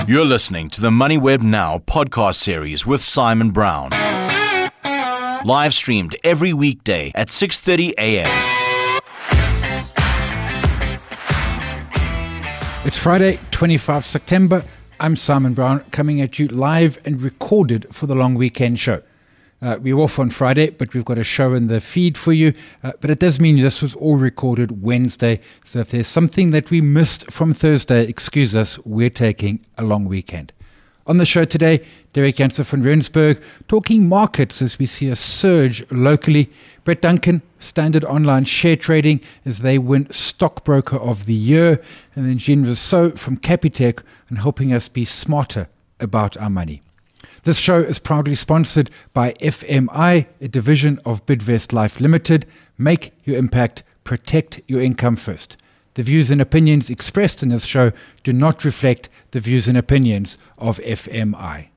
You're listening to the MoneyWeb Now podcast series with Simon Brown. Live streamed every weekday at 6:30 a.m. It's Friday, 25 September. I'm Simon Brown, coming at you live and recorded for the long weekend show. We're off on Friday, but we've got a show in the feed for you. But it does mean this was all recorded Wednesday. So if there's something that we missed from Thursday, excuse us, we're taking a long weekend. On the show today, Derek Jansen van Rensburg talking markets as we see a surge locally. Brett Duncan, Standard Online Share Trading, as they win Stockbroker of the Year. And then Jean Rousseau from Capitec and helping us be smarter about our money. This show is proudly sponsored by FMI, a division of Bidvest Life Limited. Make your impact, protect your income first. The views and opinions expressed in this show do not reflect the views and opinions of FMI.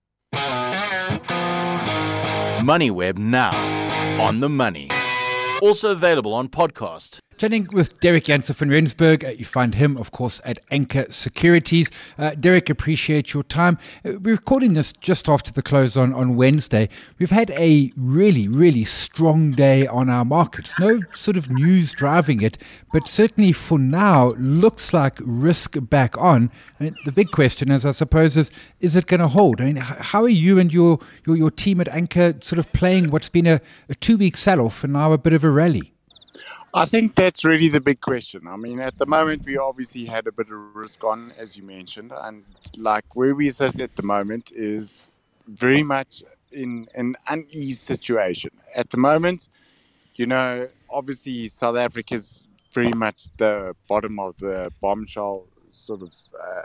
MoneyWeb Now, on the money. Also available on podcast. Chatting with Derek Jansen van Rensburg. You find him, of course, at Anchor Securities. Derek, appreciate your time. We're recording this just after the close on Wednesday. We've had a really, really strong day on our markets. No sort of news driving it, but certainly for now, looks like risk back on. I mean, the big question is, I suppose, is it going to hold? I mean, how are you and your team at Anchor sort of playing what's been a 2-week sell-off and now a bit of a rally? I think that's really the big question. I mean, at the moment, we obviously had a bit of risk on, as you mentioned, and like where we sit at the moment is very much in an uneasy situation. At the moment, you know, obviously South Africa's very much the bottom of the bombshell sort of,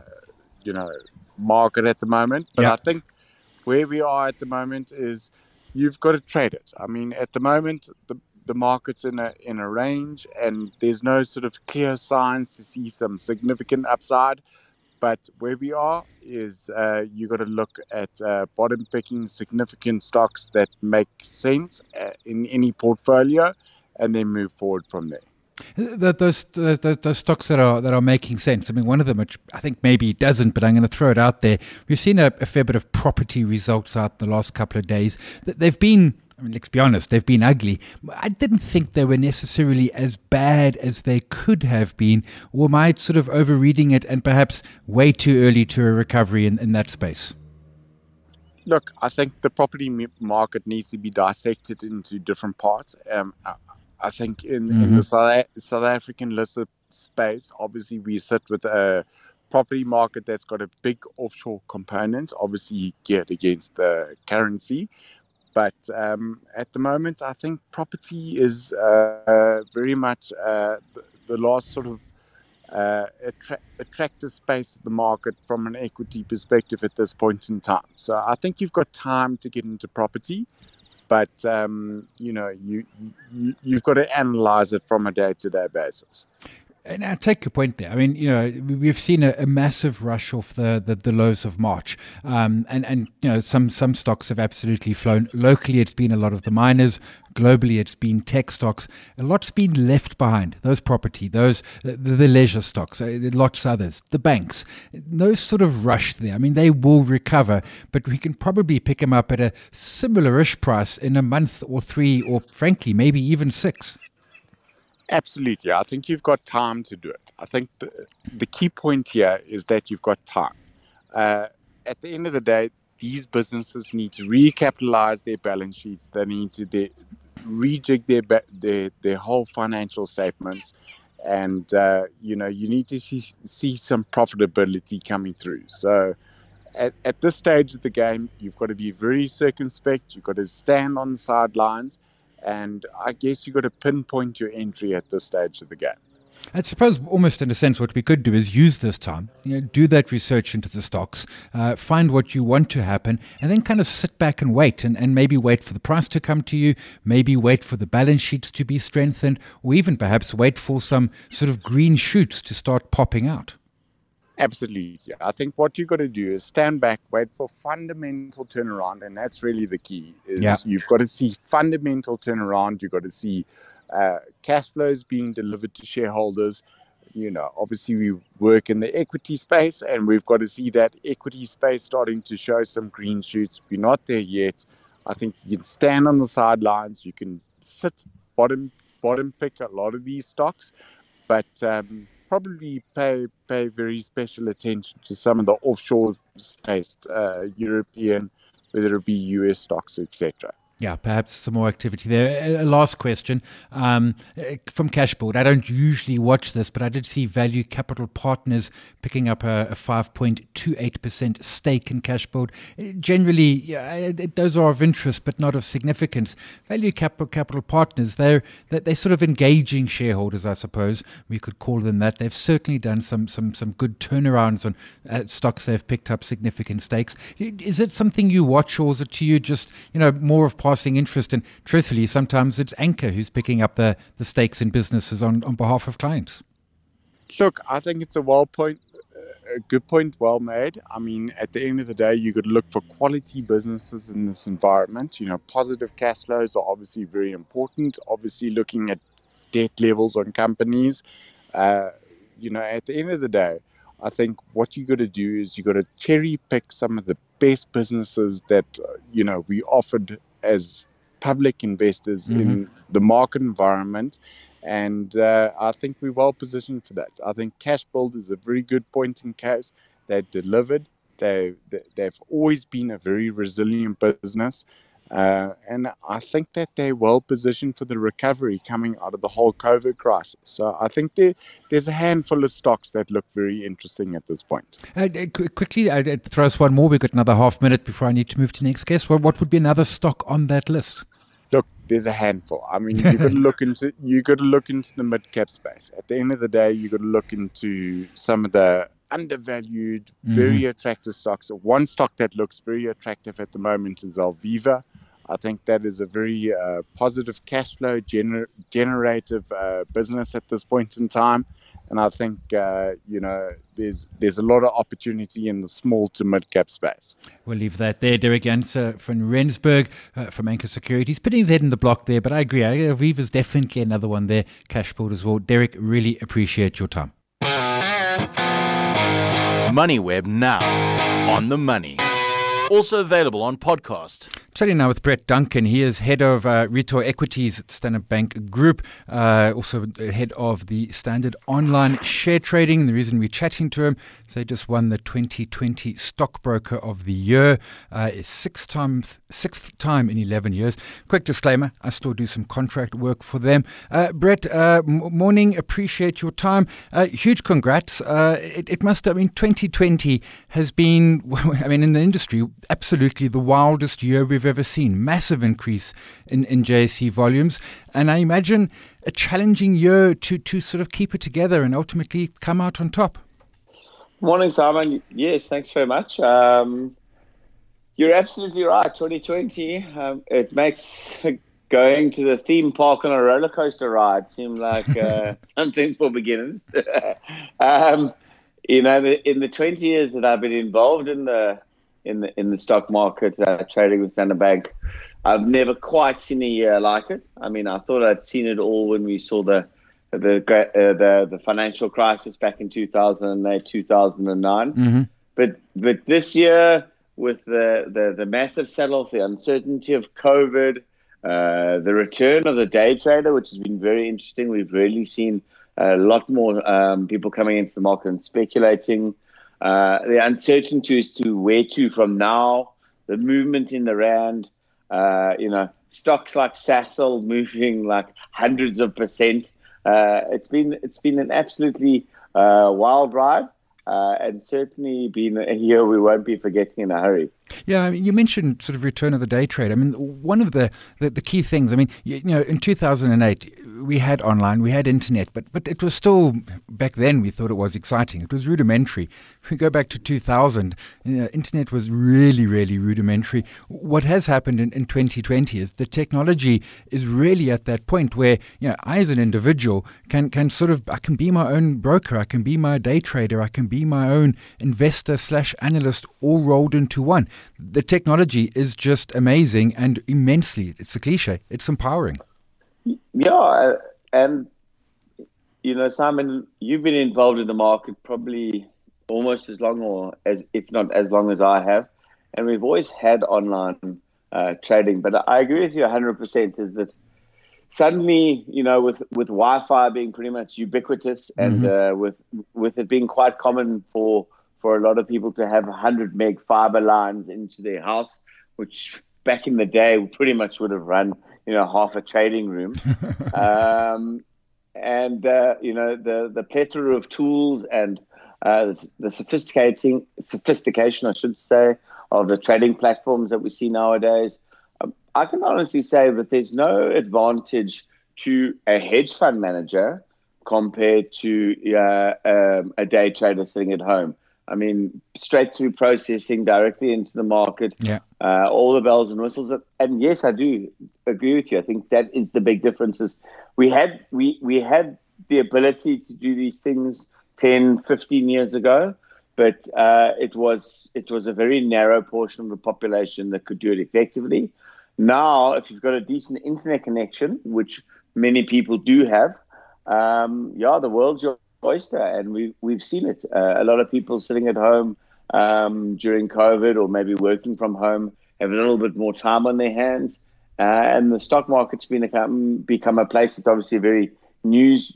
market at the moment. But I think where we are at the moment is you've got to trade it. I mean, at the moment, the market's in a range and there's no sort of clear signs to see some significant upside. But where we are is you got to look at bottom picking significant stocks that make sense in any portfolio and then move forward from there. Those stocks that are making sense. I mean, one of them, which I think maybe it doesn't, but I'm going to throw it out there. We've seen a fair bit of property results out the last couple of days. They've been, I mean, let's be honest, they've been ugly. I didn't think they were necessarily as bad as they could have been, or am I sort of overreading it and perhaps way too early to a recovery in that space? Look, I think the property market needs to be dissected into different parts. I think in the South African listed space, obviously we sit with a property market that's got a big offshore component, obviously geared against the currency. But at the moment, I think property is very much the last sort of attractive space of the market from an equity perspective at this point in time. So I think you've got time to get into property. But, you've got to analyze it from a day-to-day basis. And I take your point there. I mean, you know, we've seen a massive rush off the lows of March. And you know, some stocks have absolutely flown. Locally, it's been a lot of the miners. Globally, it's been tech stocks. A lot's been left behind. Those property, the leisure stocks, lots others, the banks. No sort of rush there. I mean, they will recover, but we can probably pick them up at a similar-ish price in a month or 3, or frankly, maybe even 6. Absolutely. I think you've got time to do it. I think the key point here is that you've got time. At the end of the day, these businesses need to recapitalize their balance sheets. They need to rejig their whole financial statements. And, you need to see some profitability coming through. So at this stage of the game, you've got to be very circumspect. You've got to stand on the sidelines. And I guess you've got to pinpoint your entry at this stage of the game. I suppose almost in a sense what we could do is use this time, do that research into the stocks, find what you want to happen, and then kind of sit back and wait and maybe wait for the price to come to you, maybe wait for the balance sheets to be strengthened, or even perhaps wait for some sort of green shoots to start popping out. Absolutely. I think what you've got to do is stand back, wait for fundamental turnaround, and that's really the key. You've got to see fundamental turnaround. You've got to see cash flows being delivered to shareholders. obviously we work in the equity space, and we've got to see that equity space starting to show some green shoots. We're not there yet. I think you can stand on the sidelines. You can sit bottom pick a lot of these stocks, but probably pay very special attention to some of the offshore space, European, whether it be US stocks, etc. Yeah, perhaps some more activity there. A last question from Cashboard. I don't usually watch this, but I did see Value Capital Partners picking up a 5.28% stake in Cashboard. Generally, those are of interest, but not of significance. Value Capital Partners, they're sort of engaging shareholders, I suppose. We could call them that. They've certainly done some good turnarounds on stocks they've picked up significant stakes. Is it something you watch, or is it to you just, more of passing interest? And truthfully, sometimes it's Anchor who's picking up the stakes in businesses on behalf of clients. Look, I think it's a good point, well made. I mean, at the end of the day, you could look for quality businesses in this environment. Positive cash flows are obviously very important. Obviously, looking at debt levels on companies. At the end of the day, I think what you got to do is you got to cherry pick some of the best businesses that we offered as public investors in the market environment, and I think we're well positioned for that. I think Cashbuild is a very good point in case. They've delivered. They've always been a very resilient business, and I think that they're well positioned for the recovery coming out of the whole COVID crisis. So I think there's a handful of stocks that look very interesting at this point. Quickly, I'd throw us one more. We've got another half minute before I need to move to the next guest. What would be another stock on that list? Look, there's a handful. I mean, you got to look into the mid cap space. At the end of the day, you got to look into some of the undervalued, very attractive stocks. One stock that looks very attractive at the moment is Alviva. I think that is a very positive cash flow generative business at this point in time. And I think, there's a lot of opportunity in the small to mid-cap space. We'll leave that there. Derek Janse van Rensburg from Anchor Securities, putting his head in the block there. But I agree, Aviva's definitely another one there. Cashboard as well. Derek, really appreciate your time. MoneyWeb now on the money. Also available on podcast. Chatting now with Brett Duncan. He is head of retail equities at Standard Bank Group, also head of the Standard Online Share Trading. The reason we're chatting to him is they just won the 2020 Stockbroker of the Year, sixth time in 11 years. Quick disclaimer, I still do some contract work for them. Brett, morning, appreciate your time. Huge congrats. It must have been 2020 has been, in the industry, absolutely the wildest year we've ever seen. Massive increase in JSE volumes, and I imagine a challenging year to sort of keep it together and ultimately come out on top. Morning, Simon. Yes, thanks very much. You're absolutely right. 2020, it makes going to the theme park on a roller coaster ride seem like something for beginners. In the 20 years that I've been involved in the stock market, trading with Standard Bank, I've never quite seen a year like it. I mean, I thought I'd seen it all when we saw the financial crisis back in 2008, 2009. But this year, with the massive sell-off, the uncertainty of COVID, the return of the day trader, which has been very interesting. We've really seen a lot more people coming into the market and speculating. The uncertainty as to where to from now, the movement in the rand, stocks like Sasol moving like hundreds of percent. It's been an absolutely wild ride, and certainly been a year we won't be forgetting in a hurry. Yeah, I mean, you mentioned sort of return of the day trade. I mean, one of the key things, I mean, in 2008, we had online, we had internet, but it was still, back then we thought it was exciting. It was rudimentary. If we go back to 2000, internet was really, really rudimentary. What has happened in 2020 is the technology is really at that point where, I as an individual can sort of, I can be my own broker, I can be my day trader, I can be my own investor/analyst, all rolled into one. The technology is just amazing and immensely, it's a cliche, it's empowering. Yeah, and Simon, you've been involved in the market probably almost as long, or if not as long as I have, and we've always had online trading. But I agree with you 100%. Is that suddenly, with Wi-Fi being pretty much ubiquitous, and with it being quite common for a lot of people to have 100 meg fiber lines into their house, which back in the day pretty much would have run half a trading room. And the plethora of tools and the sophistication, I should say, of the trading platforms that we see nowadays. I can honestly say that there's no advantage to a hedge fund manager compared to a day trader sitting at home. I mean, straight through processing directly into the market, all the bells and whistles. And yes, I do agree with you. I think that is the big difference. Is we had the ability to do these things 10, 15 years ago, but it was a very narrow portion of the population that could do it effectively. Now, if you've got a decent internet connection, which many people do have, the world's your oyster, and we've seen it. A lot of people sitting at home during COVID, or maybe working from home, have a little bit more time on their hands, and the stock market's become a place that's obviously very news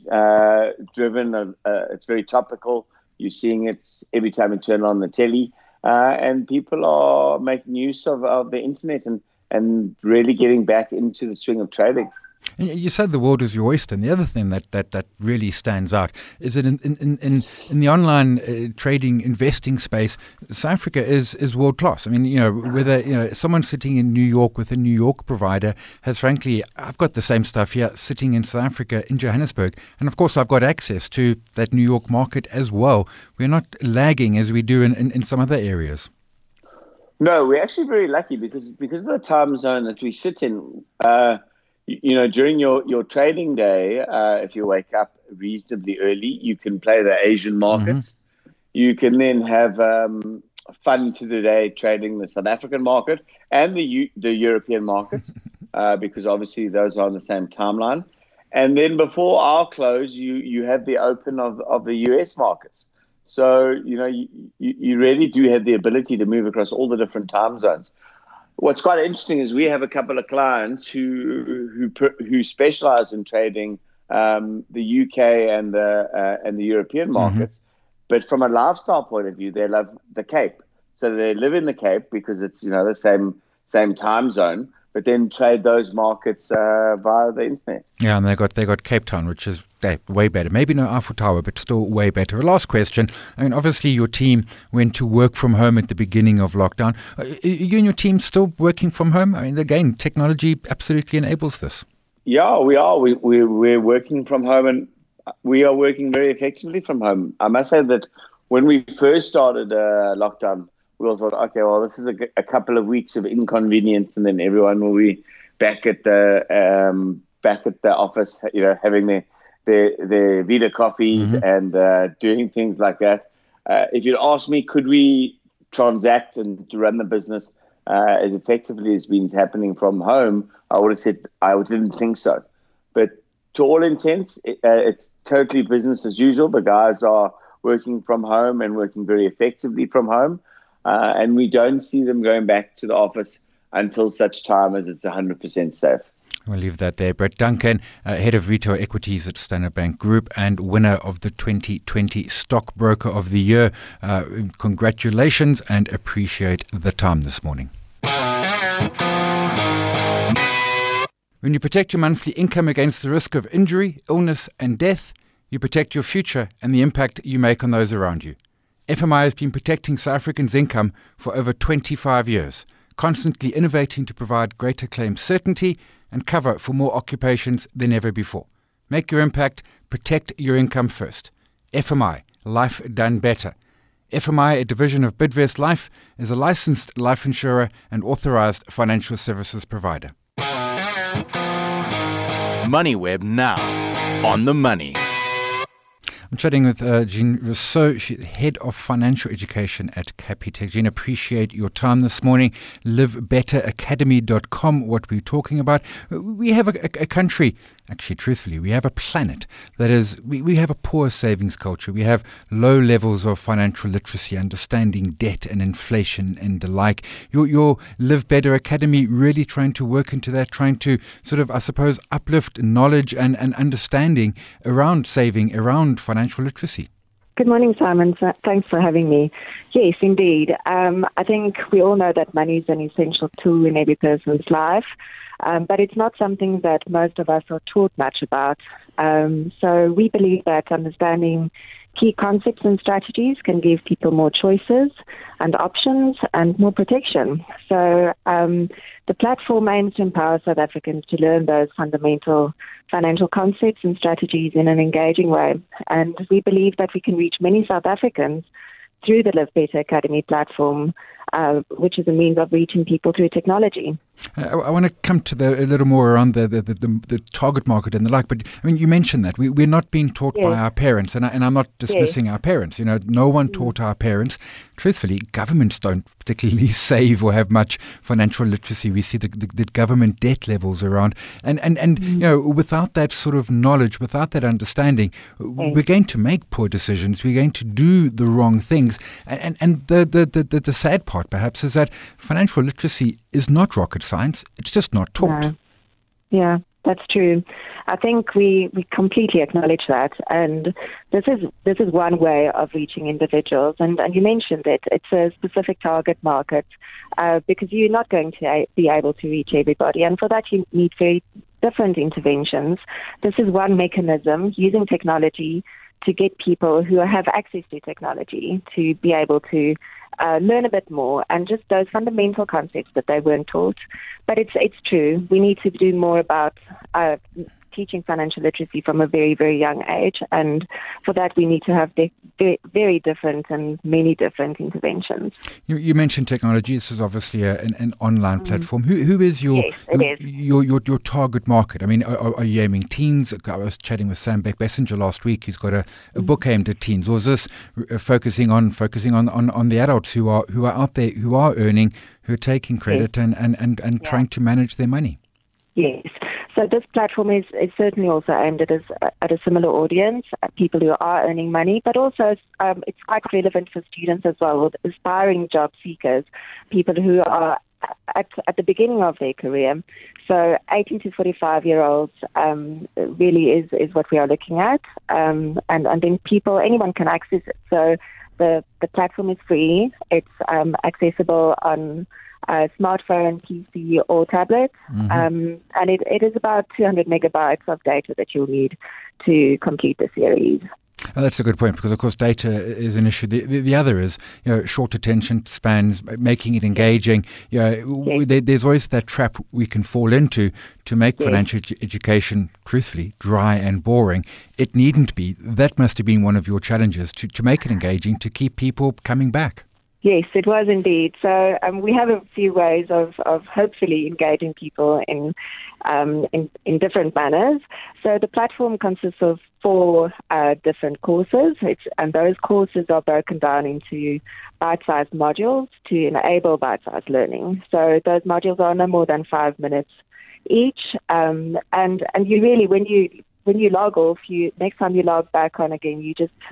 driven. It's very topical. You're seeing it every time you turn on the telly, and people are making use of the internet and really getting back into the swing of trading. And you said the world is your oyster, and the other thing that really stands out is that in the online trading investing space, South Africa is world class. I mean, whether someone sitting in New York with a New York provider has, frankly, I've got the same stuff here sitting in South Africa in Johannesburg, and of course I've got access to that New York market as well. We're not lagging as we do in some other areas. No, we're actually very lucky because of the time zone that we sit in. During your trading day, if you wake up reasonably early, you can play the Asian markets. You can then have fun to the day trading the South African market and the European markets, because obviously those are on the same timeline. And then before our close, you have the open of the US markets. So, you really do have the ability to move across all the different time zones. What's quite interesting is we have a couple of clients who specialize in trading the UK and the European markets, but from a lifestyle point of view, they love the Cape. So they live in the Cape because it's the same time zone, but then trade those markets via the internet. Yeah, and they got Cape Town, which is way better. Maybe no Eiffel Tower, but still way better. A last question. I mean, obviously your team went to work from home at the beginning of lockdown. Are you and your team still working from home? I mean, again, technology absolutely enables this. Yeah, we are. We're working from home, and we are working very effectively from home. I must say that when we first started lockdown, we all thought, okay, well, this is a couple of weeks of inconvenience, and then everyone will be back at the office, having their Vita coffees and doing things like that. If you'd asked me, could we transact and to run the business as effectively as been happening from home, I would have said I didn't think so. But to all intents, it's totally business as usual. The guys are working from home and working very effectively from home. And we don't see them going back to the office until such time as it's 100% safe. We'll leave that there. Brett Duncan, Head of Retail Equities at Standard Bank Group and winner of the 2020 Stockbroker of the Year. Congratulations and appreciate the time this morning. When you protect your monthly income against the risk of injury, illness and death, you protect your future and the impact you make on those around you. FMI has been protecting South Africans' income for over 25 years, constantly innovating to provide greater claim certainty and cover for more occupations than ever before. Make your impact, protect your income first. FMI, life done better. FMI, a division of Bidvest Life, is a licensed life insurer and authorized financial services provider. MoneyWeb now, on the money. I'm chatting with Jean Rousseau, she's Head of Financial Education at Capitec. Jean, appreciate your time this morning. LiveBetterAcademy.com, what we're talking about. We have a country, actually, truthfully, we have a planet that is, we have a poor savings culture. We have low levels of financial literacy, understanding debt and inflation and the like. Your Live Better Academy really trying to work into that, trying to sort of, I suppose, uplift knowledge and understanding around saving, around financial literacy. Good morning, Simon. Thanks for having me. Yes, indeed. I think we all know that money is an essential tool in every person's life, but it's not something that most of us are taught much about. So we believe that understanding key concepts and strategies can give people more choices and options and more protection. So the platform aims to empower South Africans to learn those fundamental financial concepts and strategies in an engaging way. And we believe that we can reach many South Africans through the Live Better Academy platform, which is a means of reaching people through technology. I want to come to a little more around the target market and the like, but I mean, you mentioned that we're not being taught by our parents, and I'm not dismissing our parents. You know, no one taught our parents. Truthfully, governments don't particularly save or have much financial literacy. We see the government debt levels around, and you know, without that sort of knowledge, without that understanding, we're going to make poor decisions. We're going to do the wrong things, and the sad part perhaps is that financial literacy is not rocket science. It's just not taught. No. Yeah, that's true. I think we completely acknowledge that, and this is one way of reaching individuals. And you mentioned it. It's a specific target market because you're not going to be able to reach everybody, and for that you need very different interventions. This is one mechanism using technology to get people who have access to technology to be able to learn a bit more and just those fundamental concepts that they weren't taught. But it's true. We need to do more about teaching financial literacy from a very, very young age. And for that, we need to have very different and many different interventions. You mentioned technology. This is obviously an online platform. Who is your target market? I mean, are you aiming teens? I was chatting with Sam Beck-Bessinger last week. He's got a book aimed at teens. Or is this focusing on the adults who are out there, who are earning, who are taking credit and trying to manage their money? Yes. So this platform is certainly also aimed at a similar audience, people who are earning money, but also it's quite relevant for students as well, with aspiring job seekers, people who are at the beginning of their career. So 18 to 45-year-olds really is what we are looking at, and then anyone can access it. So the platform is free. It's accessible on smartphone, PC, or tablet, and it is about 200 megabytes of data that you'll need to complete the series. Oh, that's a good point, because of course data is an issue. The other is, short attention spans, making it engaging. There's always that trap we can fall into to make financial education, truthfully, dry and boring. It needn't be. That must have been one of your challenges, to make it engaging, to keep people coming back. Yes, it was indeed. So we have a few ways of hopefully engaging people in different manners. So the platform consists of 4 different courses, and those courses are broken down into bite-sized modules to enable bite-sized learning. So those modules are no more than 5 minutes each, and you really, when you log off, next time you log back on again, you just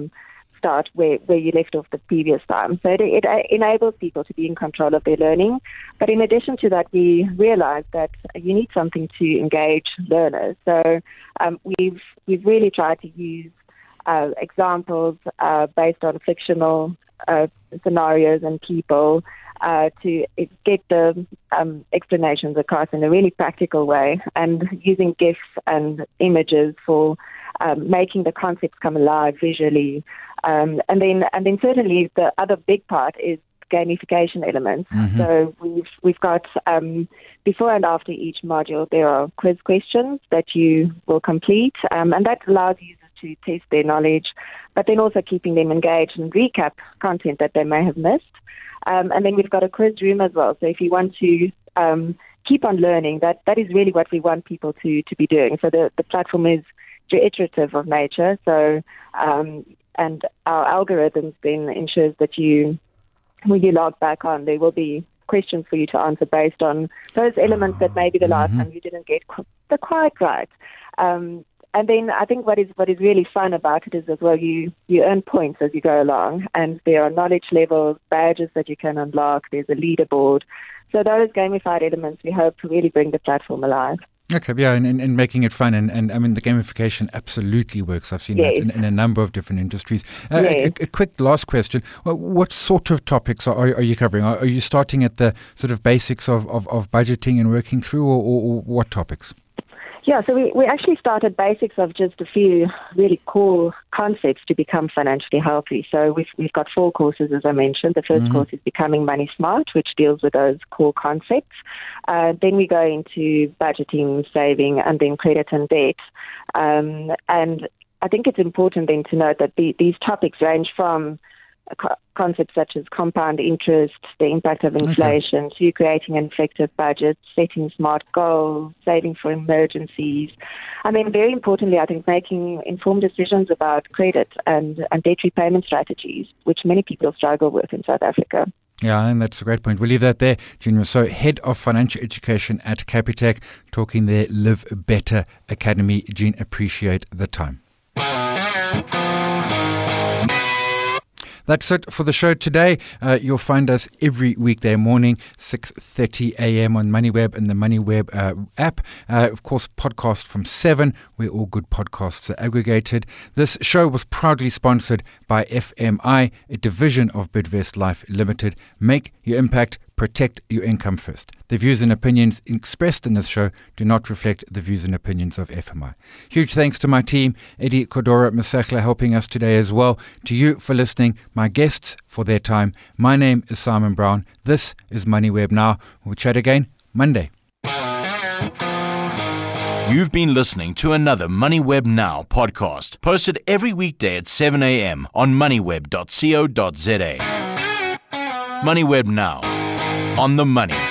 start where you left off the previous time. So it enables people to be in control of their learning. But in addition to that, we realized that you need something to engage learners. So we've really tried to use examples based on fictional scenarios and people to get the explanations across in a really practical way, and using GIFs and images for making the concepts come alive visually. And then certainly the other big part is gamification elements. So we've got before and after each module there are quiz questions that you will complete, and that allows users to test their knowledge, but then also keeping them engaged and recap content that they may have missed. And then we've got a quiz room as well. So if you want to keep on learning, that is really what we want people to be doing. So the platform is iterative of nature. So, and our algorithms then ensures that when you log back on, there will be questions for you to answer based on those elements that maybe the last time you didn't get quite right. And then I think what is really fun about it is as well, you earn points as you go along, and there are knowledge levels, badges that you can unlock, there's a leaderboard. So those gamified elements we hope to really bring the platform alive. Okay, yeah, and making it fun. And I mean, the gamification absolutely works. I've seen that in a number of different industries. A quick last question. What sort of topics are you covering? Are you starting at the sort of basics of budgeting and working through, or what topics? Yeah, so we actually started basics of just a few really core concepts to become financially healthy. So we've got 4 courses, as I mentioned. The first course is Becoming Money Smart, which deals with those core concepts. Then we go into budgeting, saving, and then credit and debt. And I think it's important then to note that these topics range from concepts such as compound interest, the impact of inflation, to creating an effective budget, setting smart goals, saving for emergencies. I mean, very importantly, I think making informed decisions about credit and debt repayment strategies, which many people struggle with in South Africa. Yeah, and that's a great point. We'll leave that there. Jean Rousseau, Head of Financial Education at Capitec, talking their Live Better Academy. Jean, appreciate the time. That's it for the show today. You'll find us every weekday morning, 6:30 a.m. on MoneyWeb and the MoneyWeb app. Of course, podcast from 7, where all good podcasts are aggregated. This show was proudly sponsored by FMI, a division of Bidvest Life Limited. Make your impact. Protect your income first. The views and opinions expressed in this show do not reflect the views and opinions of FMI. Huge thanks to my team, Eddie Kodora Masakla, helping us today as well. To you for listening, my guests for their time. My name is Simon Brown. This is MoneyWeb Now. We'll chat again Monday. You've been listening to another MoneyWeb Now podcast, posted every weekday at 7 a.m. on moneyweb.co.za. MoneyWeb Now. On the money.